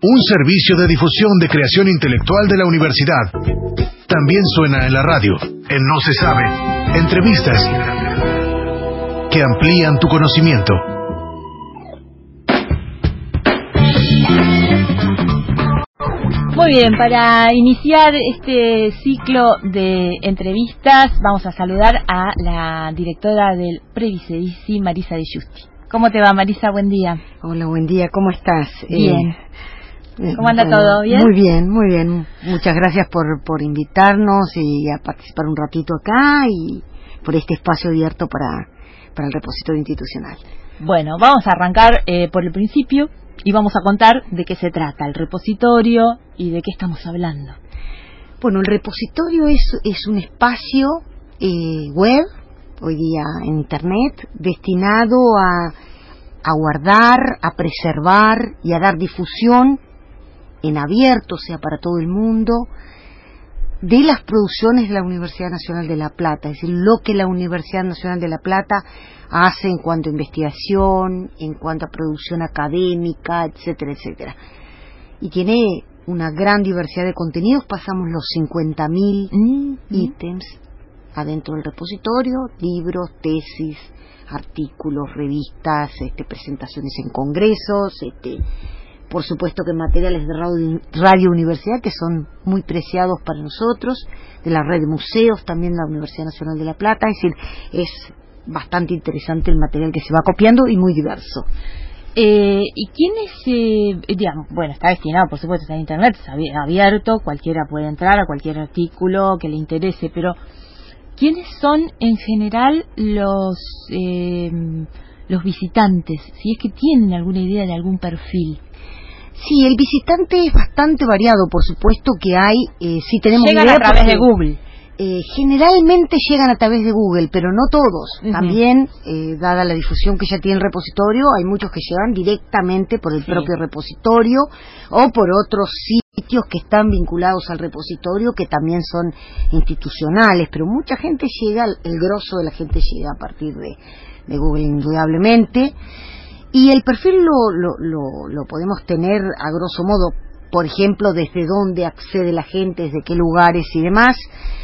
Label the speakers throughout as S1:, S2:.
S1: Un servicio de difusión de creación intelectual de la universidad. También suena en la radio, en No se sabe. Entrevistas que amplían tu conocimiento.
S2: Muy bien, para iniciar este ciclo de entrevistas vamos a saludar a la directora del Previsedici, Marisa De Giusti. ¿Cómo te va, Marisa? Buen día.
S3: Hola, buen día, ¿cómo estás?
S2: Bien. ¿Cómo anda todo? ¿Bien?
S3: Muy bien, muy bien. Muchas gracias por invitarnos y a participar un ratito acá y por este espacio abierto para el repositorio institucional.
S2: Bueno, vamos a arrancar por el principio y vamos a contar de qué se trata el repositorio y de qué estamos hablando.
S3: Bueno, el repositorio es un espacio web, hoy día en Internet, destinado a guardar, a preservar y a dar difusión en abierto, o sea, para todo el mundo, de las producciones de la Universidad Nacional de La Plata, es decir, lo que la Universidad Nacional de La Plata hace en cuanto a investigación, en cuanto a producción académica, etcétera, etcétera. Y tiene una gran diversidad de contenidos, pasamos los 50.000 ítems adentro del repositorio, libros, tesis, artículos, revistas, presentaciones en congresos, por supuesto que materiales de Radio Universidad, que son muy preciados para nosotros, de la red de museos también de la Universidad Nacional de La Plata, es decir, es bastante interesante el material que se va copiando y muy diverso.
S2: ¿Y quiénes, digamos, bueno, está destinado, por supuesto, está en Internet, está abierto, cualquiera puede entrar a cualquier artículo que le interese, pero ¿quiénes son en general los visitantes? Si es que tienen alguna idea de algún perfil.
S3: Sí, el visitante es bastante variado, por supuesto que hay, sí tenemos
S2: llegan
S3: idea
S2: a través de Google.
S3: Generalmente llegan a través de Google, pero no todos. También, dada la difusión que ya tiene el repositorio, hay muchos que llegan directamente por el propio repositorio o por otros sitios que están vinculados al repositorio, que también son institucionales, pero mucha gente llega, el grosso de la gente llega a partir de Google indudablemente. Y el perfil lo podemos tener a grosso modo, por ejemplo, desde dónde accede la gente, desde qué lugares y demás.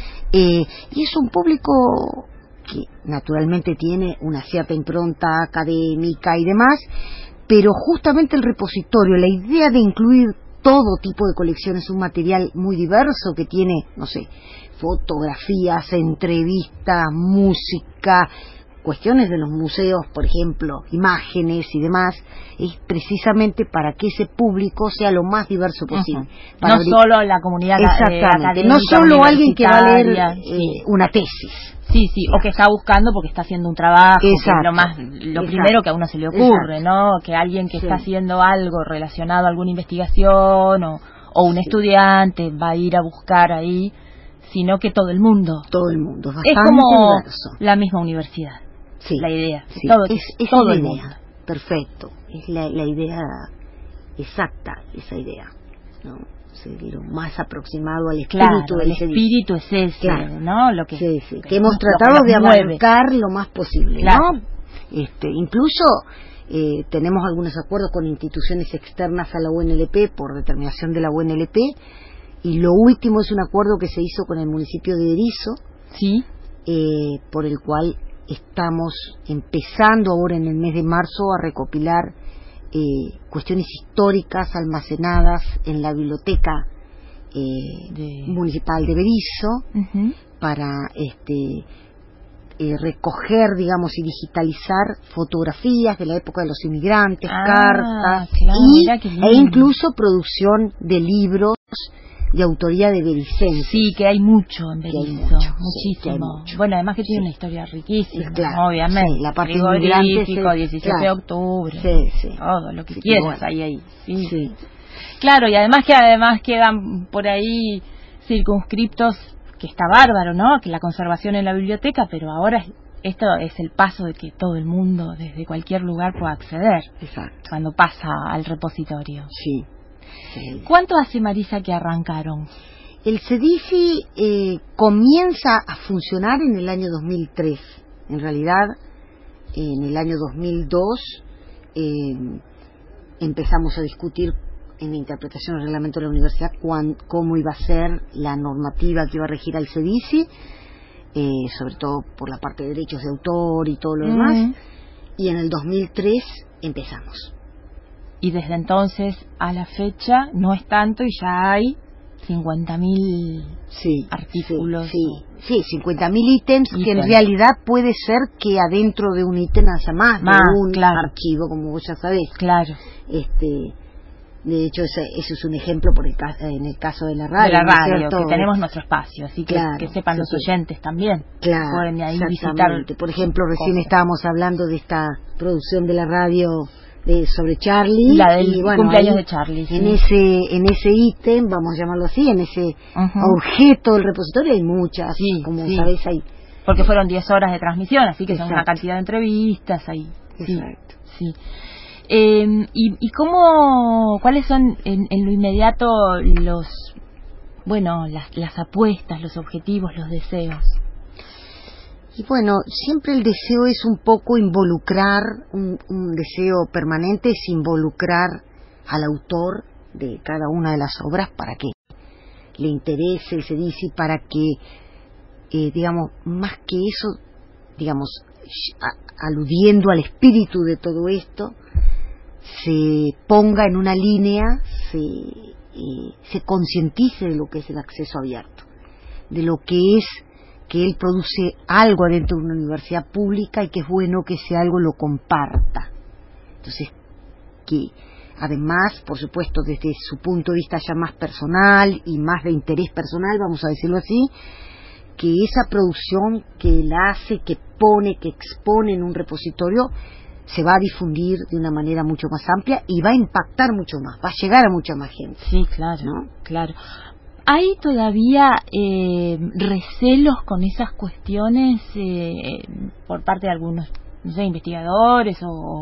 S3: Y es un público que naturalmente tiene una cierta impronta académica y demás, pero justamente el repositorio, la idea de incluir todo tipo de colecciones, un material muy diverso que tiene, no sé, fotografías, entrevistas, música, cuestiones de los museos, por ejemplo, imágenes y demás, es precisamente para que ese público sea lo más diverso posible.
S2: No solo la comunidad académica,
S3: no solo alguien que va a leer una tesis.
S2: Sí, o que está buscando porque está haciendo un trabajo, que es lo primero que a uno se le ocurre, ¿no? Que alguien que está haciendo algo relacionado a alguna investigación o un estudiante va a ir a buscar ahí, sino que todo el mundo.
S3: Todo el mundo, bastante
S2: es como
S3: diverso.
S2: La misma universidad.
S3: Sí,
S2: la idea,
S3: sí.
S2: Todo
S3: la
S2: el
S3: idea,
S2: mundo.
S3: Perfecto, es la idea exacta, esa idea, ¿no? Lo más aproximado al espíritu
S2: del espíritu es ese, ¿no? Lo que
S3: que hemos tratado de abarcar lo más posible, ¿no? Incluso tenemos algunos acuerdos con instituciones externas a la UNLP por determinación de la UNLP, y lo último es un acuerdo que se hizo con el municipio de Berisso, por el cual estamos empezando ahora en el mes de marzo a recopilar cuestiones históricas almacenadas en la biblioteca municipal de Berisso, para recoger, digamos, y digitalizar fotografías de la época de los inmigrantes, cartas, e incluso producción de libros de autoría de Bericenses.
S2: Sí, que hay mucho en Berisso, muchísimo. Bueno, además que tiene una historia riquísima, obviamente.
S3: Sí, la parte
S2: frigorífico, 17 de octubre, todo lo que quieras hay ahí. Sí. Claro, y además quedan por ahí circunscriptos, que está bárbaro, ¿no? Que la conservación en la biblioteca, pero ahora esto es el paso de que todo el mundo, desde cualquier lugar, pueda acceder.
S3: Exacto.
S2: Cuando pasa al repositorio.
S3: Sí.
S2: ¿Cuánto hace, Marisa, que arrancaron?
S3: El CEDIFI comienza a funcionar en el año 2003. En realidad, en el año 2002 empezamos a discutir en la interpretación del reglamento de la universidad cómo iba a ser la normativa que iba a regir al CEDICI, sobre todo por la parte de derechos de autor y todo lo demás, y en el 2003 empezamos.
S2: Y desde entonces a la fecha no es tanto y ya hay 50.000 artículos.
S3: Sí, 50.000 ítems, que en realidad puede ser que adentro de un ítem haya más de un archivo, como vos ya sabés.
S2: Claro.
S3: De hecho, ese es un ejemplo en el caso de la radio.
S2: De la radio, que tenemos nuestro espacio, así que, que sepan los oyentes también.
S3: Claro,
S2: pueden ahí visitar.
S3: Por ejemplo, recién estábamos hablando de esta producción de la radio sobre Charlie,
S2: la del cumpleaños de Charlie.
S3: En ese ítem, vamos a llamarlo así, en ese objeto del repositorio hay muchas, como sabés, hay.
S2: Porque fueron 10 horas de transmisión, así que son una cantidad de entrevistas ahí.
S3: Exacto.
S2: Sí. ¿Y cuáles son en lo inmediato las apuestas, los objetivos, los deseos?
S3: Y bueno, siempre el deseo es un poco involucrar, un deseo permanente es involucrar al autor de cada una de las obras para que le interese el CEDICI, para que, digamos, más que eso, digamos, aludiendo al espíritu de todo esto, se ponga en una línea, se concientice de lo que es el acceso abierto, de lo que es que él produce algo adentro de una universidad pública y que es bueno que ese algo lo comparta. Entonces, que además, por supuesto, desde su punto de vista ya más personal y más de interés personal, vamos a decirlo así, que esa producción que él hace, que pone, que expone en un repositorio, se va a difundir de una manera mucho más amplia y va a impactar mucho más, va a llegar a mucha más gente.
S2: Sí, claro,
S3: ¿no?
S2: Claro. ¿Hay todavía recelos con esas cuestiones por parte de algunos, no sé, investigadores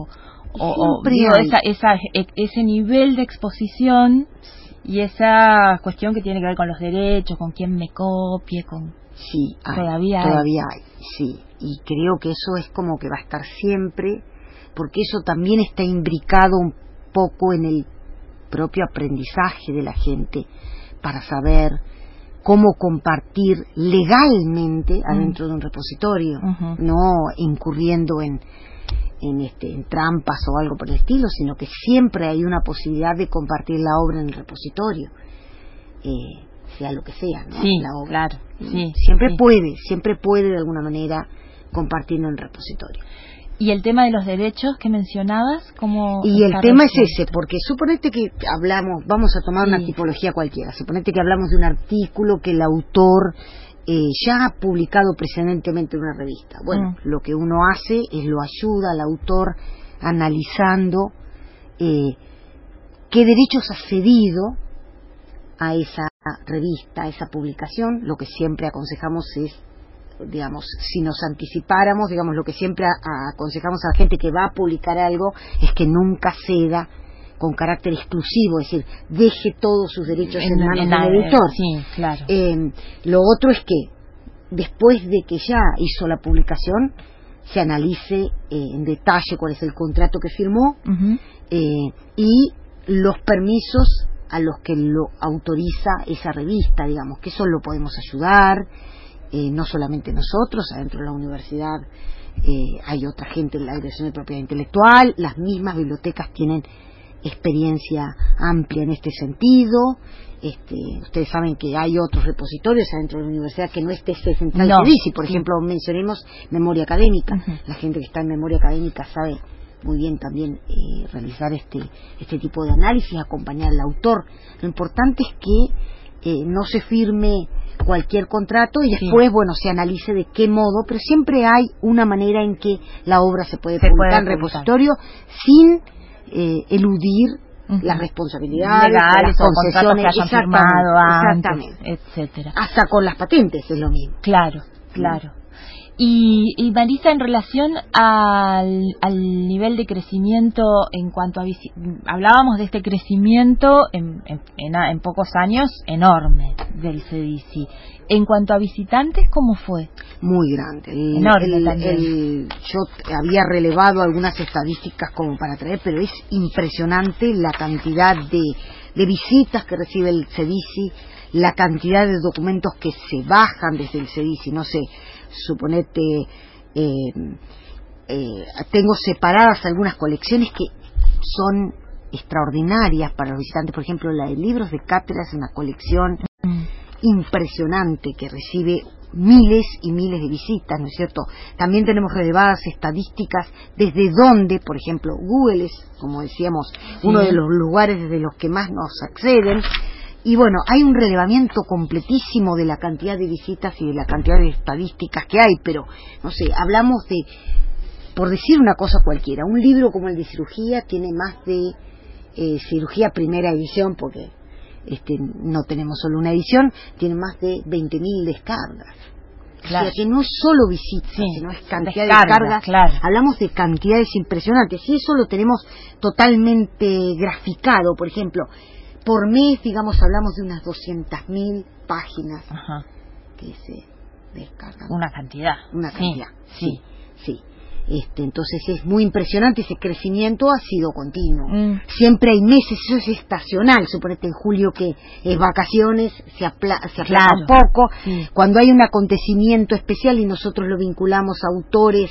S2: ese nivel de exposición y esa cuestión que tiene que ver con los derechos, con quién me copie, con...
S3: Sí, todavía hay, sí, y creo que eso es como que va a estar siempre, porque eso también está imbricado un poco en el propio aprendizaje de la gente para saber cómo compartir legalmente adentro de un repositorio, no incurriendo en trampas o algo por el estilo, sino que siempre hay una posibilidad de compartir la obra en el repositorio, sea lo que sea, ¿no?
S2: Sí,
S3: la obra.
S2: Claro, sí,
S3: siempre puede de alguna manera compartirlo en el repositorio.
S2: ¿Y el tema de los derechos que mencionabas?
S3: Y el tema es ese, porque suponete que vamos a tomar una tipología cualquiera, suponete que hablamos de un artículo que el autor ya ha publicado precedentemente en una revista. Bueno, lo que uno hace es lo ayuda al autor analizando qué derechos ha cedido a esa revista, a esa publicación. Lo que siempre aconsejamos es, digamos, si nos anticipáramos, digamos, lo que siempre aconsejamos a la gente que va a publicar algo es que nunca ceda con carácter exclusivo, es decir, deje todos sus derechos en manos del editor.
S2: Sí, claro.
S3: Lo otro es que después de que ya hizo la publicación se analice en detalle cuál es el contrato que firmó y los permisos a los que lo autoriza esa revista, digamos, que eso lo podemos ayudar. No solamente nosotros, adentro de la universidad hay otra gente en la Dirección de Propiedad Intelectual, las mismas bibliotecas tienen experiencia amplia en este sentido. Ustedes saben que hay otros repositorios adentro de la universidad que no esté central CEDICI, por ejemplo, mencionemos memoria académica. La gente que está en memoria académica sabe muy bien también realizar este tipo de análisis, acompañar al autor. Lo importante es que no se firme cualquier contrato y después, bueno, se analice de qué modo, pero siempre hay una manera en que la obra se puede publicar en repositorio sin eludir las responsabilidades
S2: legales,
S3: las concesiones
S2: que hayan firmado antes, etcétera.
S3: Hasta con las patentes es lo mismo.
S2: Claro. Y Marisa, en relación al nivel de crecimiento en cuanto a hablábamos de este crecimiento en pocos años enorme del CEDICI. En cuanto a visitantes, ¿cómo fue?
S3: Muy grande.
S2: Enorme también.
S3: Yo había relevado algunas estadísticas como para traer, pero es impresionante la cantidad de de visitas que recibe el CEDICI, la cantidad de documentos que se bajan desde el CEDICI, no sé, suponete, tengo separadas algunas colecciones que son extraordinarias para los visitantes. Por ejemplo, la de libros de cátedra es una colección impresionante que recibe miles y miles de visitas, ¿no es cierto? También tenemos relevadas estadísticas desde donde, por ejemplo, Google es, como decíamos, uno de los lugares desde los que más nos acceden. Y bueno, hay un relevamiento completísimo de la cantidad de visitas y de la cantidad de estadísticas que hay, pero, no sé, hablamos de, por decir una cosa cualquiera, un libro como el de cirugía tiene más de cirugía primera edición, porque no tenemos solo una edición, tiene más de 20.000 descargas. Claro. O sea que no es solo visitas, sino es cantidad de descargas. Claro. Hablamos de cantidades impresionantes y eso lo tenemos totalmente graficado. Por ejemplo, por mes, digamos, hablamos de unas 200.000 páginas que se descargan.
S2: Una cantidad.
S3: Una cantidad, sí. Entonces es muy impresionante, ese crecimiento ha sido continuo. Siempre hay meses, eso es estacional, suponete en julio que es vacaciones, se aplaza un poco, cuando hay un acontecimiento especial y nosotros lo vinculamos a autores,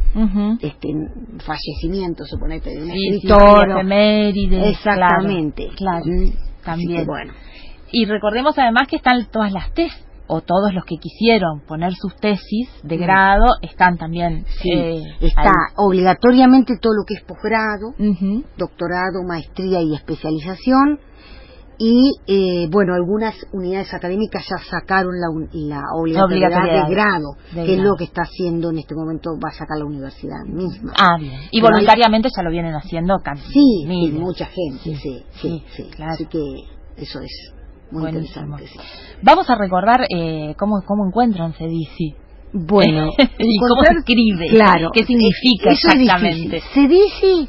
S3: fallecimientos, suponete, de un escritor.
S2: Efemérides,
S3: exactamente.
S2: Claro. También.
S3: Bueno.
S2: Y recordemos además que están todas las tesis, o todos los que quisieron poner sus tesis de grado están también.
S3: Está ahí. Obligatoriamente todo lo que es posgrado, doctorado, maestría y especialización. Y bueno, algunas unidades académicas ya sacaron la obligatoriedad de grado, que es lo que está haciendo en este momento, va a sacar la universidad misma.
S2: Bien. Y pero voluntariamente ya lo vienen haciendo
S3: sí, mucha gente, sí,
S2: claro.
S3: Así que eso es muy interesante. Sí.
S2: Vamos a recordar cómo encuentran CEDICI.
S3: Bueno,
S2: y cómo se escribe,
S3: claro,
S2: qué significa exactamente.
S3: CEDICI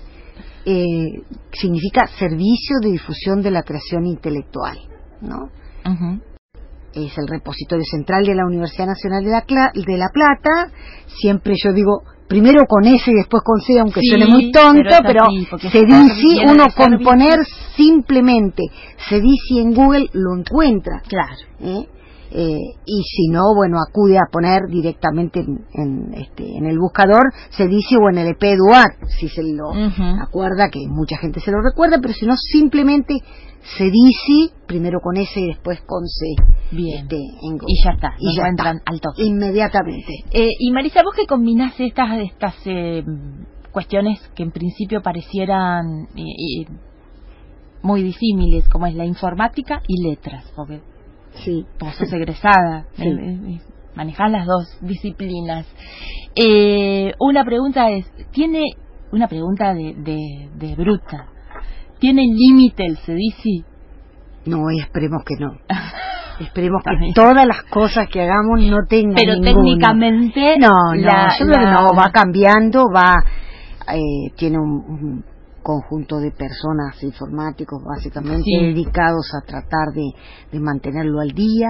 S3: significa Servicio de Difusión de la Creación Intelectual, ¿no? Es el repositorio central de la Universidad Nacional de La Plata. Siempre yo digo primero con S y después con C, aunque suene muy tonto, pero CEDICI, uno con poner simplemente CEDICI en Google lo encuentra.
S2: Claro.
S3: Y si no, bueno, acude a poner directamente en el buscador CEDICI o en el EP Eduard, si se lo acuerda, que mucha gente se lo recuerda, pero si no, simplemente CEDICI, primero con S y después con C.
S2: Bien.
S3: En Google.
S2: Y ya está, y ya entran al toque.
S3: Inmediatamente.
S2: Y Marisa, vos que combinás estas cuestiones que en principio parecieran muy disímiles, como es la informática y letras, porque vos sos egresada, manejás las dos disciplinas. Una pregunta una pregunta de bruta. ¿Tiene límite el CEDICI?
S3: No, esperemos que no. Esperemos que todas las cosas que hagamos no tengan
S2: pero
S3: ninguna.
S2: Técnicamente
S3: yo creo que no, va cambiando, tiene un conjunto de personas informáticos básicamente dedicados a tratar de mantenerlo al día.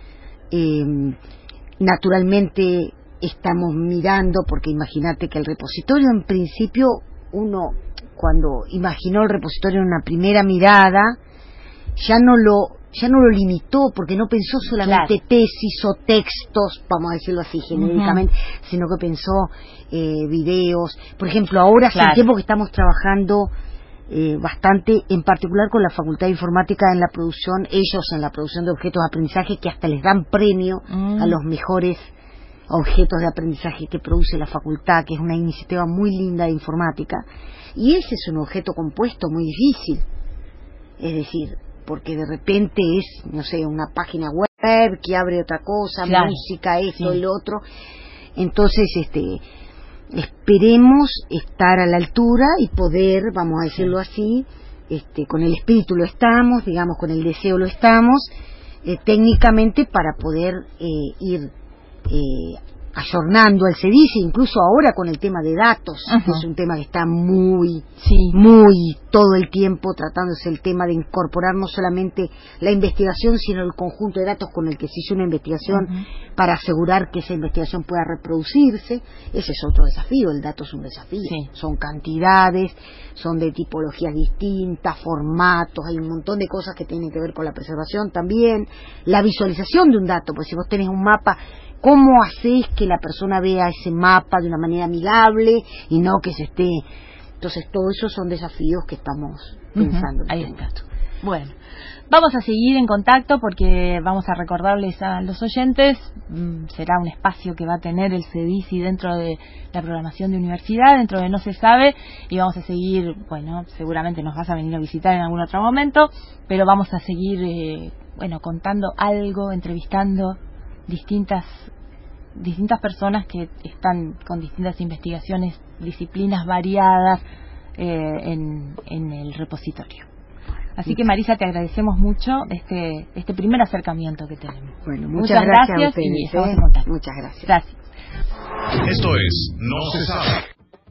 S3: Naturalmente estamos mirando, porque imagínate que el repositorio en principio, uno cuando imaginó el repositorio en una primera mirada ya no lo limitó, porque no pensó solamente tesis o textos, vamos a decirlo así genéricamente, sino que pensó videos. Por ejemplo, ahora hace tiempo que estamos trabajando bastante, en particular con la Facultad de Informática en la producción de objetos de aprendizaje, que hasta les dan premio a los mejores objetos de aprendizaje que produce la facultad, que es una iniciativa muy linda de informática. Y ese es un objeto compuesto muy difícil, es decir, porque de repente es, no sé, una página web que abre otra cosa, música, esto y lo otro. Entonces, esperemos estar a la altura y poder, vamos a decirlo así, con el espíritu lo estamos, digamos, con el deseo lo estamos, técnicamente, para poder ir ayornando al CEDICE, incluso ahora con el tema de datos, que es un tema que está muy todo el tiempo tratándose el tema de incorporar no solamente la investigación, sino el conjunto de datos con el que se hizo una investigación para asegurar que esa investigación pueda reproducirse. Ese es otro desafío, el dato es un desafío, son cantidades, son de tipologías distintas, formatos, hay un montón de cosas que tienen que ver con la preservación también, la visualización de un dato, pues si vos tenés un mapa, ¿cómo hacés que la persona vea ese mapa de una manera amigable y no que se esté? Entonces, todo eso son desafíos que estamos pensando.
S2: Ahí está. Bueno, vamos a seguir en contacto porque vamos a recordarles a los oyentes, será un espacio que va a tener el CEDICE dentro de la programación de universidad, dentro de No se sabe, y vamos a seguir, bueno, seguramente nos vas a venir a visitar en algún otro momento, pero vamos a seguir, contando algo, entrevistando distintas personas que están con distintas investigaciones, disciplinas variadas en el repositorio. Así que, Marisa, te agradecemos mucho este primer acercamiento que tenemos.
S3: Bueno, muchas gracias a ustedes,
S2: y estamos en contacto.
S3: Muchas gracias.
S2: Gracias.
S1: Esto es No se sabe.